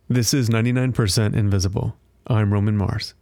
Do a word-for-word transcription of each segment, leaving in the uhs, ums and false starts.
This is ninety-nine percent Invisible. I'm Roman Mars.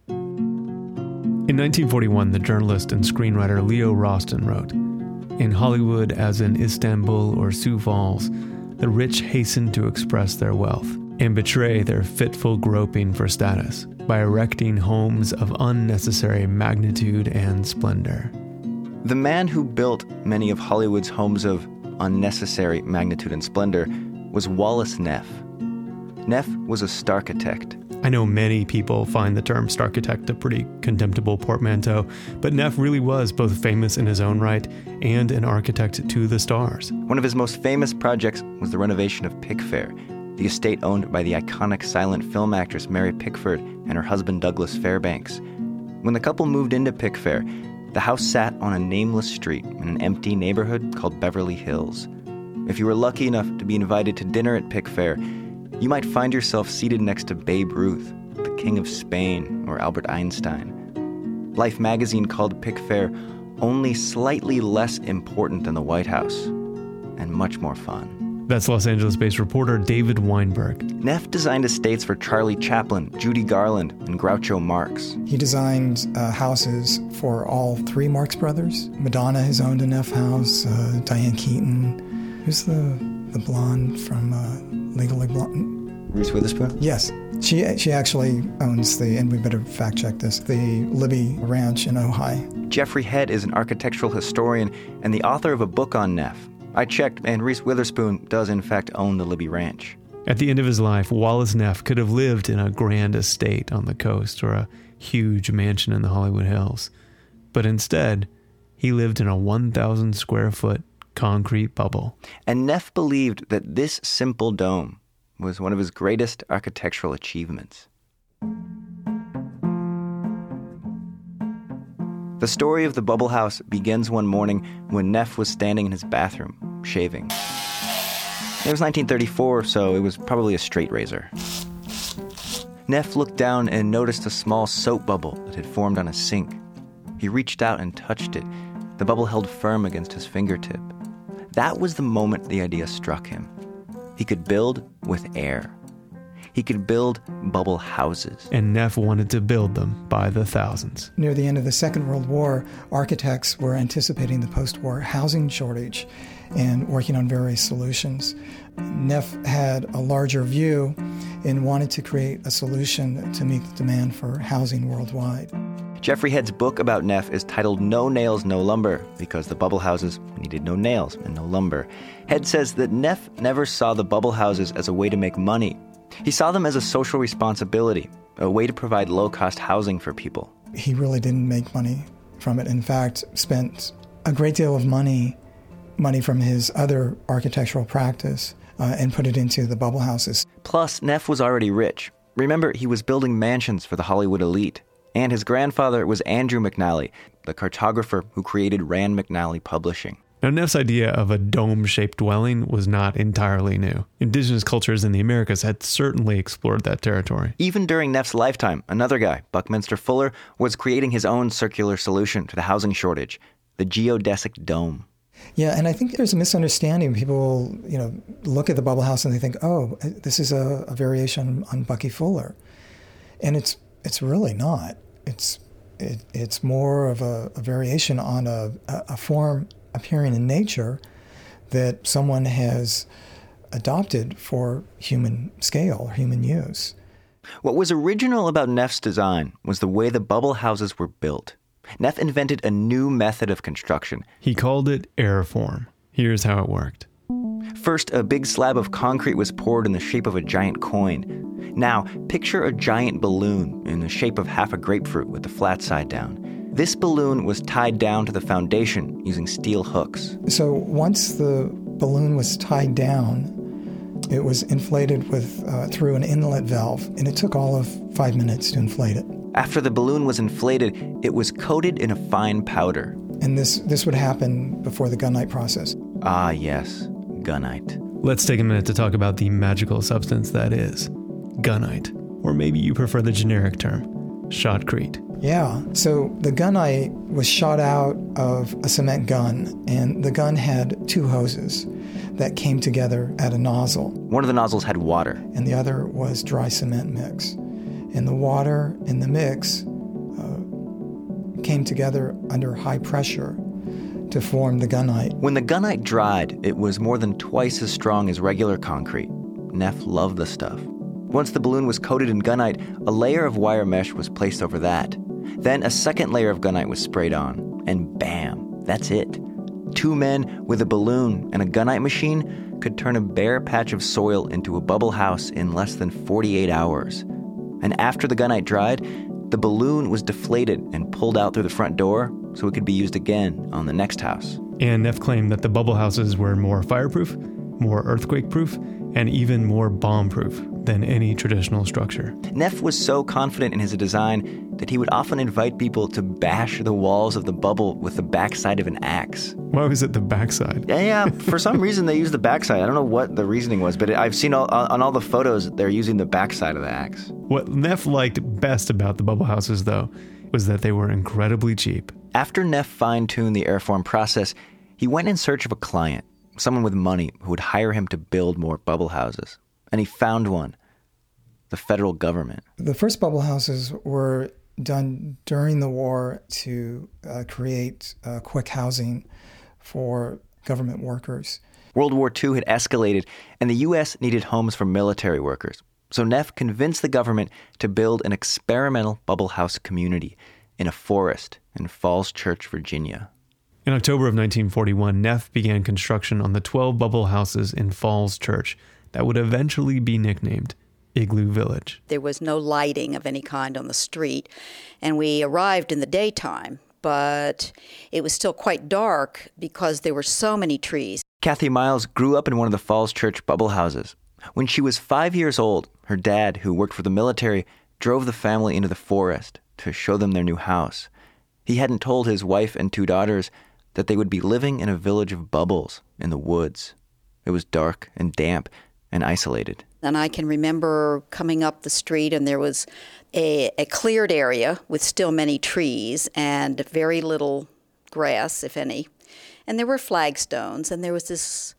In nineteen forty-one, the journalist and screenwriter Leo Rosten wrote, "In Hollywood, as in Istanbul or Sioux Falls, the rich hasten to express their wealth and betray their fitful groping for status by erecting homes of unnecessary magnitude and splendor." The man who built many of Hollywood's homes of unnecessary magnitude and splendor was Wallace Neff. Neff was a starchitect. I know many people find the term starchitect a pretty contemptible portmanteau, but Neff really was both famous in his own right and an architect to the stars. One of his most famous projects was the renovation of Pickfair, the estate owned by the iconic silent film actress Mary Pickford and her husband Douglas Fairbanks. When the couple moved into Pickfair, the house sat on a nameless street in an empty neighborhood called Beverly Hills. If you were lucky enough to be invited to dinner at Pickfair, you might find yourself seated next to Babe Ruth, the King of Spain, or Albert Einstein. Life magazine called Pickfair only slightly less important than the White House, and much more fun. That's Los Angeles-based reporter David Weinberg. Neff designed estates for Charlie Chaplin, Judy Garland, and Groucho Marx. He designed uh, houses for all three Marx brothers. Madonna has owned a Neff house, uh, Diane Keaton. Who's the, the blonde from uh, Legally Blonde? Reese Witherspoon? Yes. She she actually owns the, and we better fact check this, the Libby Ranch in Ojai. Jeffrey Head is an architectural historian and the author of a book on Neff. I checked, and Reese Witherspoon does in fact own the Libby Ranch. At the end of his life, Wallace Neff could have lived in a grand estate on the coast or a huge mansion in the Hollywood Hills. But instead, he lived in a one thousand square foot concrete bubble. And Neff believed that this simple dome was one of his greatest architectural achievements. The story of the Bubble House begins one morning when Neff was standing in his bathroom, shaving. It was nineteen thirty-four, so it was probably a straight razor. Neff looked down and noticed a small soap bubble that had formed on a sink. He reached out and touched it. The bubble held firm against his fingertip. That was the moment the idea struck him. He could build with air. He could build bubble houses. And Neff wanted to build them by the thousands. Near the end of the Second World War, architects were anticipating the post-war housing shortage and working on various solutions. Neff had a larger view and wanted to create a solution to meet the demand for housing worldwide. Jeffrey Head's book about Neff is titled No Nails, No Lumber, because the bubble houses needed no nails and no lumber. Head says that Neff never saw the bubble houses as a way to make money. He saw them as a social responsibility, a way to provide low-cost housing for people. He really didn't make money from it. In fact, spent a great deal of money, money from his other architectural practice, uh, and put it into the bubble houses. Plus, Neff was already rich. Remember, he was building mansions for the Hollywood elite. And his grandfather was Andrew McNally, the cartographer who created Rand McNally Publishing. Now, Neff's idea of a dome-shaped dwelling was not entirely new. Indigenous cultures in the Americas had certainly explored that territory. Even during Neff's lifetime, another guy, Buckminster Fuller, was creating his own circular solution to the housing shortage, the geodesic dome. Yeah, and I think there's a misunderstanding. People, you know, look at the bubble house and they think, oh, this is a, a variation on Bucky Fuller. And it's it's really not. It's it, it's more of a, a variation on a, a, a form appearing in nature that someone has adopted for human scale, human use. What was original about Neff's design was the way the bubble houses were built. Neff invented a new method of construction. He called it airform. Here's how it worked. First, a big slab of concrete was poured in the shape of a giant coin. Now, picture a giant balloon in the shape of half a grapefruit with the flat side down. This balloon was tied down to the foundation using steel hooks. So once the balloon was tied down, it was inflated with uh, through an inlet valve, and it took all of five minutes to inflate it. After the balloon was inflated, it was coated in a fine powder. And this, this would happen before the gunite process. Ah, yes, gunite. Let's take a minute to talk about the magical substance that is gunite, or maybe you prefer the generic term, shotcrete. Yeah, so the gunite was shot out of a cement gun, and the gun had two hoses. that came together at a nozzle. One of the nozzles had water. And the other was dry cement mix. And the water in the mix uh, came together under high pressure to form the gunite. When the gunite dried, it was more than twice as strong as regular concrete. Neff loved the stuff. Once the balloon was coated in gunite, a layer of wire mesh was placed over that. Then a second layer of gunite was sprayed on, and bam, that's it. Two men with a balloon and a gunite machine could turn a bare patch of soil into a bubble house in less than forty-eight hours. And after the gunite dried, the balloon was deflated and pulled out through the front door so it could be used again on the next house. And Neff claimed that the bubble houses were more fireproof, more earthquake-proof, and even more bomb-proof than any traditional structure. Neff was so confident in his design that he would often invite people to bash the walls of the bubble with the backside of an axe. Why was it the backside? Yeah, yeah. For some reason, they used the backside. I don't know what the reasoning was, but I've seen all, on all the photos, they're using the backside of the axe. What Neff liked best about the bubble houses, though, was that they were incredibly cheap. After Neff fine-tuned the airform process, he went in search of a client, someone with money who would hire him to build more bubble houses. And he found one, the federal government. The first bubble houses were done during the war to uh, create uh, quick housing for government workers. World War Two had escalated, and the U S needed homes for military workers. So Neff convinced the government to build an experimental bubble house community in a forest in Falls Church, Virginia. In October of nineteen forty-one, Neff began construction on the twelve bubble houses in Falls Church that would eventually be nicknamed Igloo Village. There was no lighting of any kind on the street, and we arrived in the daytime, but it was still quite dark because there were so many trees. Kathy Miles grew up in one of the Falls Church bubble houses. When she was five years old, her dad, who worked for the military, drove the family into the forest to show them their new house. He hadn't told his wife and two daughters that they would be living in a village of bubbles in the woods. It was dark and damp and isolated. And I can remember coming up the street, and there was a, a cleared area with still many trees and very little grass, if any. And there were flagstones, and there was this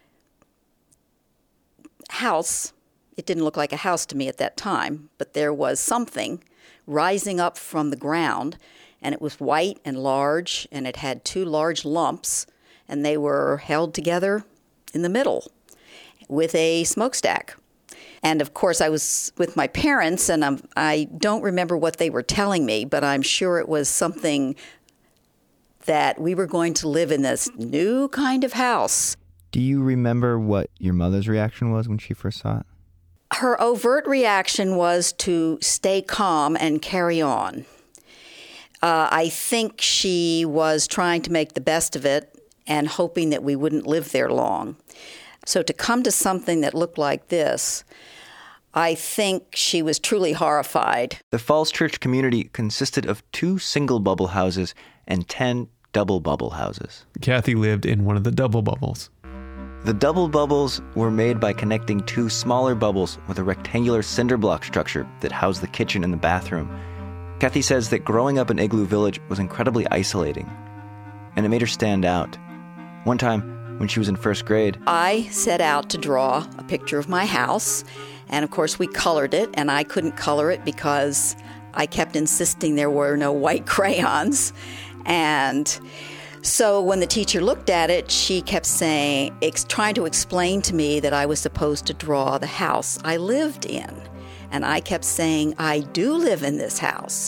house. It didn't look like a house to me at that time, but there was something rising up from the ground, and it was white and large, and it had two large lumps, and they were held together in the middle with a smokestack. And of course, I was with my parents, and I'm, I don't remember what they were telling me, but I'm sure it was something that we were going to live in this new kind of house. Do you remember what your mother's reaction was when she first saw it? Her overt reaction was to stay calm and carry on. Uh, I think she was trying to make the best of it and hoping that we wouldn't live there long. So to come to something that looked like this, I think she was truly horrified. The Falls Church community consisted of two single bubble houses and ten double bubble houses. Kathy lived in one of the double bubbles. The double bubbles were made by connecting two smaller bubbles with a rectangular cinder block structure that housed the kitchen and the bathroom. Kathy says that growing up in Igloo Village was incredibly isolating, and it made her stand out. One time, when she was in first grade, I set out to draw a picture of my house, and of course we colored it, and I couldn't color it because I kept insisting there were no white crayons. And so when the teacher looked at it, she kept saying, ex- trying to explain to me that I was supposed to draw the house I lived in. And I kept saying, I do live in this house.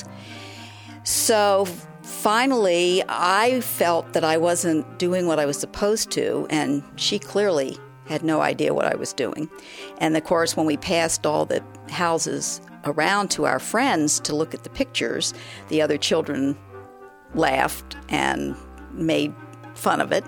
So finally, I felt that I wasn't doing what I was supposed to, and she clearly had no idea what I was doing. And of course, when we passed all the houses around to our friends to look at the pictures, the other children laughed and made fun of it.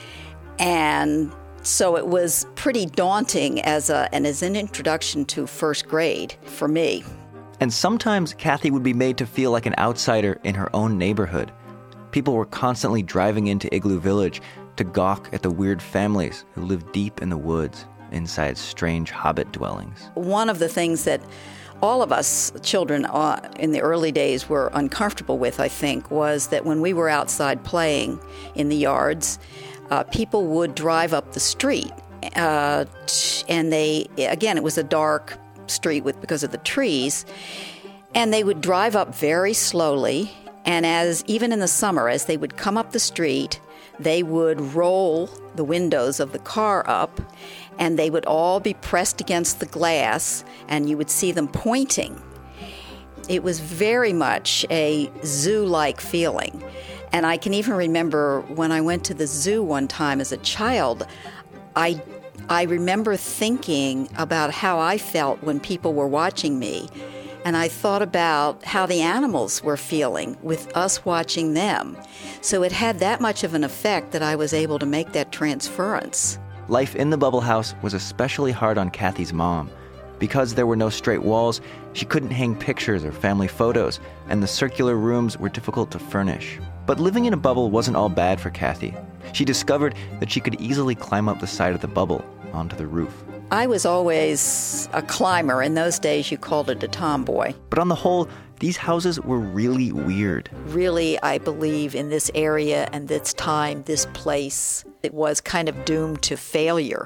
And so it was pretty daunting as a and as an introduction to first grade for me. And sometimes Kathy would be made to feel like an outsider in her own neighborhood. People were constantly driving into Igloo Village to gawk at the weird families who lived deep in the woods inside strange hobbit dwellings. One of the things that all of us children uh, in the early days were uncomfortable with, I think, was that when we were outside playing in the yards, uh, people would drive up the street uh, and they, again, it was a dark street with because of the trees, and they would drive up very slowly, and as even in the summer, as they would come up the street, they would roll the windows of the car up, and they would all be pressed against the glass, and you would see them pointing. It was very much a zoo-like feeling. And I can even remember when I went to the zoo one time as a child, I, I remember thinking about how I felt when people were watching me. And I thought about how the animals were feeling with us watching them. So it had that much of an effect that I was able to make that transference. Life in the bubble house was especially hard on Kathy's mom. Because there were no straight walls, she couldn't hang pictures or family photos, and the circular rooms were difficult to furnish. But living in a bubble wasn't all bad for Kathy. She discovered that she could easily climb up the side of the bubble onto the roof. I was always a climber. In those days, you called it a tomboy. But on the whole, these houses were really weird. Really, I believe in this area and this time, this place, it was kind of doomed to failure.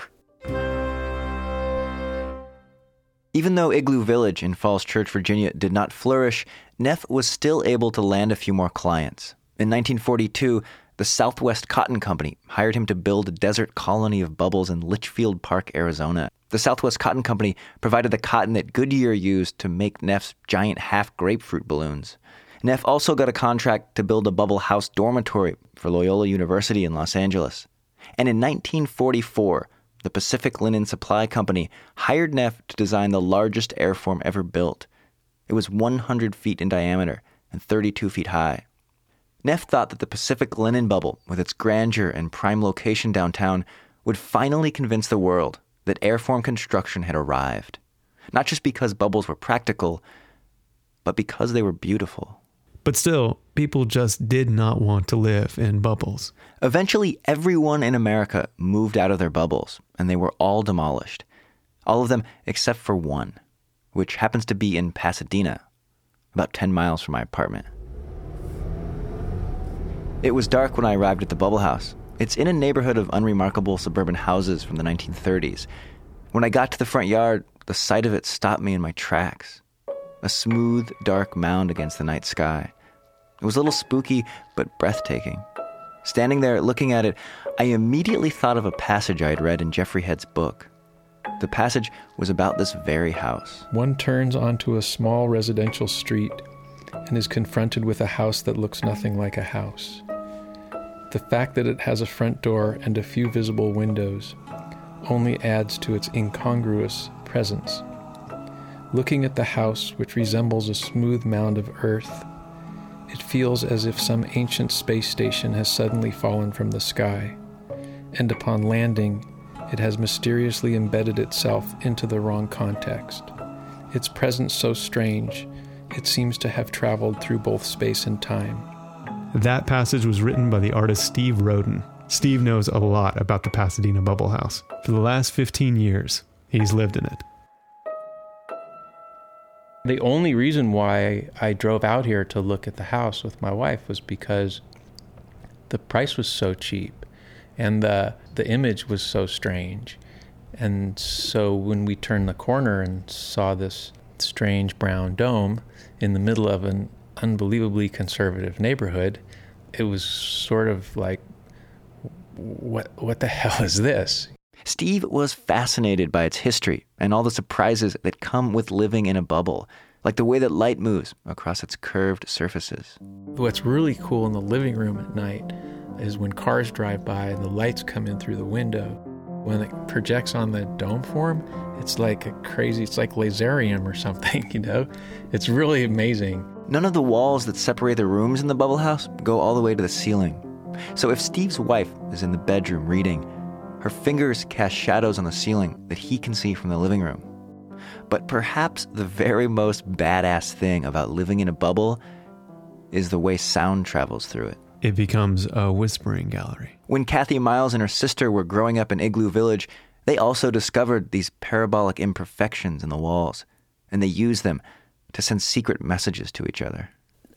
Even though Igloo Village in Falls Church, Virginia did not flourish, Neff was still able to land a few more clients. In nineteen forty-two, the Southwest Cotton Company hired him to build a desert colony of bubbles in Litchfield Park, Arizona. The Southwest Cotton Company provided the cotton that Goodyear used to make Neff's giant half-grapefruit balloons. Neff also got a contract to build a bubble house dormitory for Loyola University in Los Angeles. And in nineteen forty-four, the Pacific Linen Supply Company hired Neff to design the largest airform ever built. It was one hundred feet in diameter and thirty-two feet high. Neff thought that the Pacific Linen Bubble, with its grandeur and prime location downtown, would finally convince the world that airform construction had arrived. Not just because bubbles were practical, but because they were beautiful. But still, people just did not want to live in bubbles. Eventually, everyone in America moved out of their bubbles, and they were all demolished. All of them except for one, which happens to be in Pasadena, about ten miles from my apartment. It was dark when I arrived at the Bubble House. It's in a neighborhood of unremarkable suburban houses from the nineteen thirties. When I got to the front yard, the sight of it stopped me in my tracks. A smooth, dark mound against the night sky. It was a little spooky, but breathtaking. Standing there looking at it, I immediately thought of a passage I had read in Jeffrey Head's book. The passage was about this very house. One turns onto a small residential street and is confronted with a house that looks nothing like a house. The fact that it has a front door and a few visible windows only adds to its incongruous presence. Looking at the house, which resembles a smooth mound of earth, it feels as if some ancient space station has suddenly fallen from the sky, and upon landing, it has mysteriously embedded itself into the wrong context. Its presence so strange, it seems to have traveled through both space and time. That passage was written by the artist Steve Roden. Steve knows a lot about the Pasadena Bubble House. For the last fifteen years, he's lived in it. The only reason why I drove out here to look at the house with my wife was because the price was so cheap and the the image was so strange. And so when we turned the corner and saw this strange brown dome in the middle of an unbelievably conservative neighborhood, it was sort of like, what what the hell is this? Steve was fascinated by its history and all the surprises that come with living in a bubble, like the way that light moves across its curved surfaces. What's really cool in the living room at night is when cars drive by and the lights come in through the window. When it projects on the dome form, it's like a crazy, it's like laserium or something, you know? It's really amazing. None of the walls that separate the rooms in the Bubble House go all the way to the ceiling. So if Steve's wife is in the bedroom reading, her fingers cast shadows on the ceiling that he can see from the living room. But perhaps the very most badass thing about living in a bubble is the way sound travels through it. It becomes a whispering gallery. When Kathy Miles and her sister were growing up in Igloo Village, they also discovered these parabolic imperfections in the walls, and they used them to send secret messages to each other.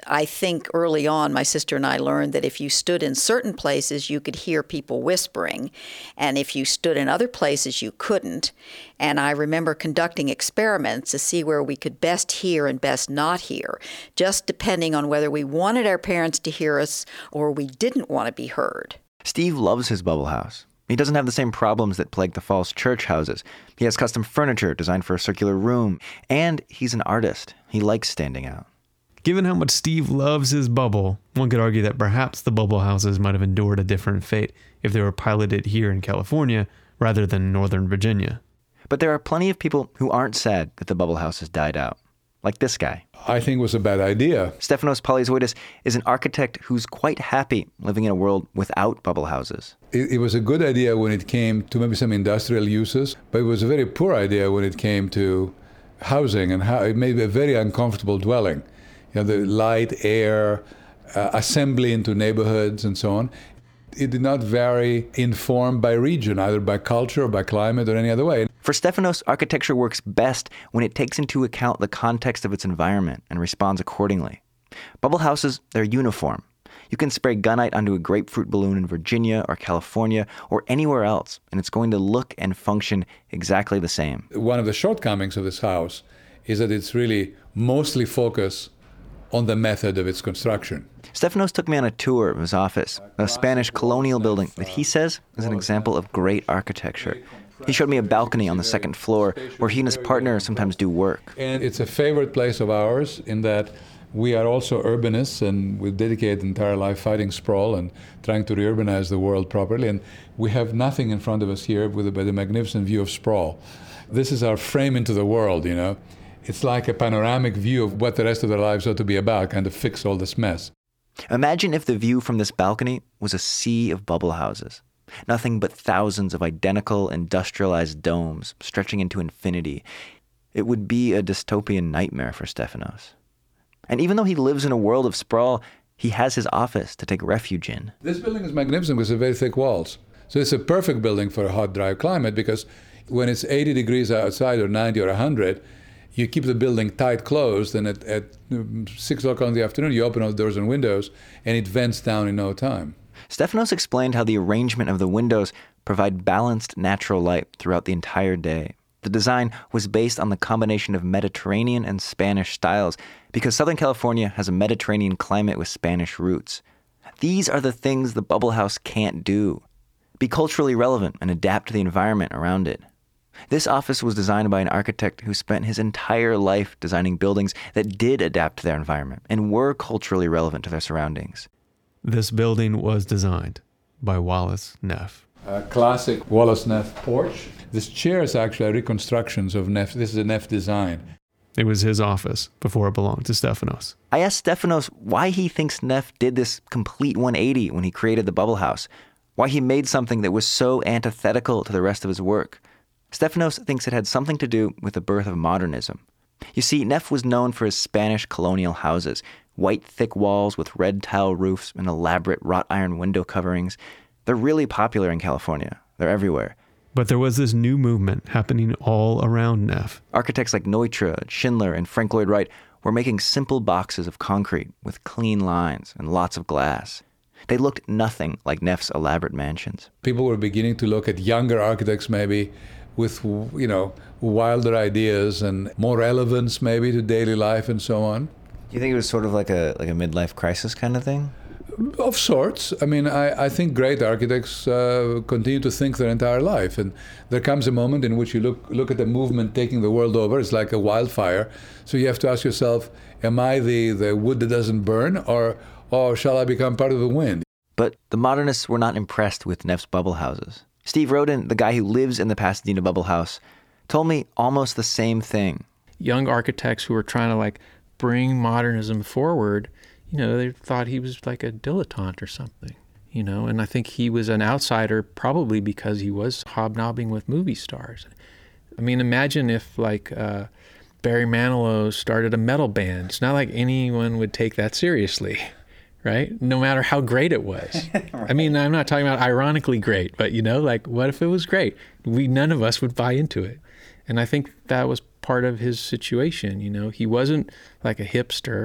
I think early on, my sister and I learned that if you stood in certain places, you could hear people whispering. And if you stood in other places, you couldn't. And I remember conducting experiments to see where we could best hear and best not hear, just depending on whether we wanted our parents to hear us or we didn't want to be heard. Steve loves his bubble house. He doesn't have the same problems that plague the false church houses. He has custom furniture designed for a circular room. And he's an artist. He likes standing out. Given how much Steve loves his bubble, one could argue that perhaps the bubble houses might have endured a different fate if they were piloted here in California rather than Northern Virginia. But there are plenty of people who aren't sad that the bubble house has died out. Like this guy. I think it was a bad idea. Stefanos Polyzoidis is an architect who's quite happy living in a world without bubble houses. It, it was a good idea when it came to maybe some industrial uses, but it was a very poor idea when it came to housing, and how it made a very uncomfortable dwelling. You know, the light, air, uh, assembly into neighborhoods and so on. It did not vary informed by region, either by culture or by climate or any other way. For Stefanos, architecture works best when it takes into account the context of its environment and responds accordingly. Bubble houses, they're uniform. You can spray gunite onto a grapefruit balloon in Virginia or California or anywhere else, and it's going to look and function exactly the same. One of the shortcomings of this house is that it's really mostly focused on the method of its construction. Stefanos took me on a tour of his office, a Spanish colonial building that he says is an example of great architecture. He showed me a balcony on the second floor where he and his partner sometimes do work. And it's a favorite place of ours in that we are also urbanists, and we dedicate entire life fighting sprawl and trying to reurbanize the world properly. And we have nothing in front of us here with a, with a magnificent view of sprawl. This is our frame into the world, you know. It's like a panoramic view of what the rest of their lives ought to be about, kind of fix all this mess. Imagine if the view from this balcony was a sea of bubble houses. Nothing but thousands of identical industrialized domes stretching into infinity. It would be a dystopian nightmare for Stefanos. And even though he lives in a world of sprawl, he has his office to take refuge in. This building is magnificent with very thick walls. So it's a perfect building for a hot, dry climate, because when it's eighty degrees outside or ninety or one hundred, you keep the building tight closed, and at, at six o'clock in the afternoon, you open all the doors and windows, and it vents down in no time. Stefanos explained how the arrangement of the windows provide balanced natural light throughout the entire day. The design was based on the combination of Mediterranean and Spanish styles because Southern California has a Mediterranean climate with Spanish roots. These are the things the bubble house can't do. Be culturally relevant and adapt to the environment around it. This office was designed by an architect who spent his entire life designing buildings that did adapt to their environment and were culturally relevant to their surroundings. This building was designed by Wallace Neff. A classic Wallace Neff porch. This chair is actually reconstructions of Neff. This is a Neff design. It was his office before it belonged to Stefanos. I asked Stefanos why he thinks Neff did this complete one eighty when he created the bubble house, why he made something that was so antithetical to the rest of his work. Stefanos thinks it had something to do with the birth of modernism. You see, Neff was known for his Spanish colonial houses, white thick walls with red tile roofs and elaborate wrought iron window coverings. They're really popular in California. They're everywhere. But there was this new movement happening all around Neff. Architects like Neutra, Schindler, and Frank Lloyd Wright were making simple boxes of concrete with clean lines and lots of glass. They looked nothing like Neff's elaborate mansions. People were beginning to look at younger architects maybe with, you know, wilder ideas and more relevance maybe to daily life and so on. Do you think it was sort of like a like a midlife crisis kind of thing? Of sorts. I mean, I, I think great architects uh, continue to think their entire life. And there comes a moment in which you look look at the movement taking the world over. It's like a wildfire. So you have to ask yourself, am I the, the wood that doesn't burn, or, or shall I become part of the wind? But the modernists were not impressed with Neff's bubble houses. Steve Roden, the guy who lives in the Pasadena bubble house, told me almost the same thing. Young architects who were trying to like bring modernism forward, you know, they thought he was like a dilettante or something, you know, and I think he was an outsider probably because he was hobnobbing with movie stars. I mean, imagine if like uh, Barry Manilow started a metal band. It's not like anyone would take that seriously, right? No matter how great it was. Right. I mean, I'm not talking about ironically great, but, you know, like what if it was great? We none of us would buy into it. And I think that was part of his situation, you know. He wasn't like a hipster.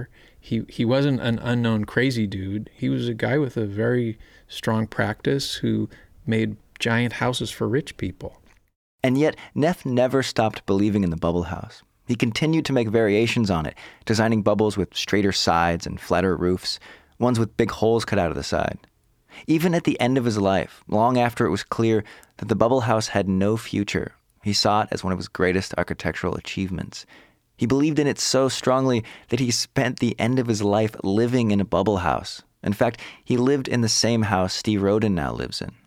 he, he wasn't an unknown crazy dude. He was a guy with a very strong practice who made giant houses for rich people. And yet, Neff never stopped believing in the bubble house. He continued to make variations on it, designing bubbles with straighter sides and flatter roofs, ones with big holes cut out of the side. Even at the end of his life, long after it was clear that the bubble house had no future, he saw it as one of his greatest architectural achievements. He believed in it so strongly that he spent the end of his life living in a bubble house. In fact, he lived in the same house Steve Roden now lives in.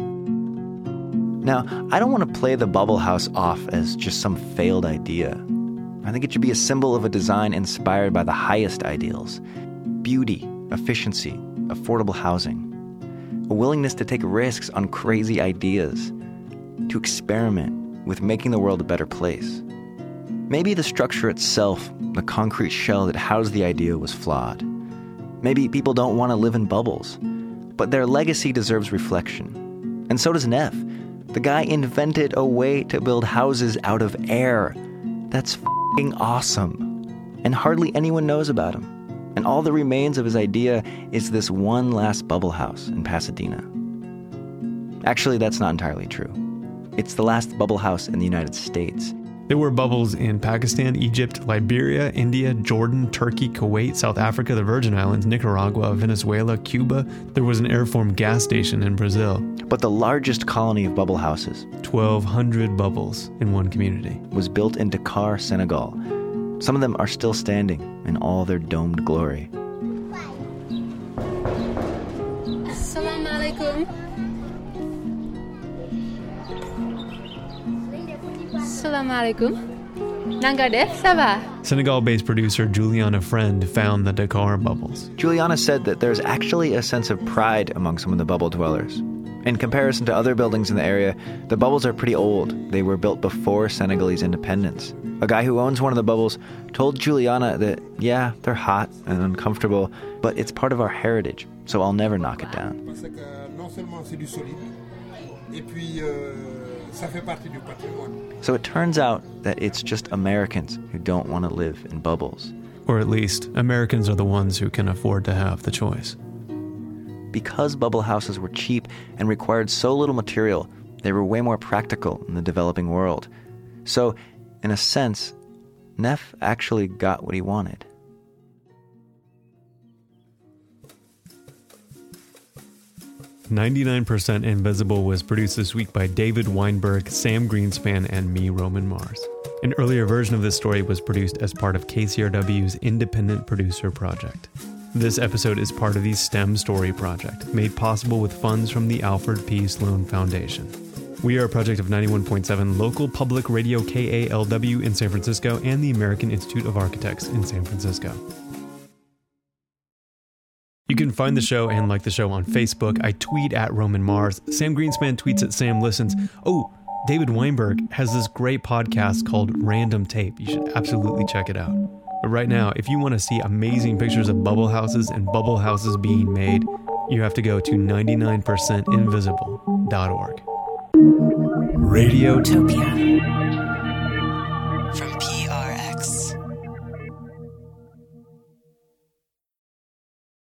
Now, I don't want to play the bubble house off as just some failed idea. I think it should be a symbol of a design inspired by the highest ideals: beauty, efficiency, affordable housing, a willingness to take risks on crazy ideas, to experiment with making the world a better place. Maybe the structure itself, the concrete shell that housed the idea, was flawed. Maybe people don't want to live in bubbles, but their legacy deserves reflection. And so does Neff. The guy invented a way to build houses out of air. That's f***ing awesome. And hardly anyone knows about him. And all that remains of his idea is this one last bubble house in Pasadena. Actually, that's not entirely true. It's the last bubble house in the United States. There were bubbles in Pakistan, Egypt, Liberia, India, Jordan, Turkey, Kuwait, South Africa, the Virgin Islands, Nicaragua, Venezuela, Cuba. There was an Airform gas station in Brazil. But the largest colony of bubble houses, twelve hundred bubbles in one community, was built in Dakar, Senegal. Some of them are still standing in all their domed glory. Assalamu alaikum. Assalamu alaikum. Nanga def, ça va? Senegal-based producer Juliana Friend found the Dakar bubbles. Juliana said that there's actually a sense of pride among some of the bubble dwellers. In comparison to other buildings in the area, the bubbles are pretty old. They were built before Senegalese independence. A guy who owns one of the bubbles told Juliana that, yeah, they're hot and uncomfortable, but it's part of our heritage, so I'll never knock it down. So it turns out that it's just Americans who don't want to live in bubbles. Or at least, Americans are the ones who can afford to have the choice. Because bubble houses were cheap and required so little material, they were way more practical in the developing world. So, in a sense, Neff actually got what he wanted. ninety-nine percent Invisible was produced this week by David Weinberg, Sam Greenspan, and me, Roman Mars. An earlier version of this story was produced as part of K C R W's Independent Producer Project. This episode is part of the STEM Story Project, made possible with funds from the Alfred P. Sloan Foundation. We are a project of ninety-one point seven local public radio K A L W in San Francisco and the American Institute of Architects in San Francisco. You can find the show and like the show on Facebook. I tweet at Roman Mars. Sam Greenspan tweets at Sam Listens. Oh, David Weinberg has this great podcast called Random Tape. You should absolutely check it out. But right now, if you want to see amazing pictures of bubble houses and bubble houses being made, you have to go to ninety-nine percent invisible dot org. Radiotopia.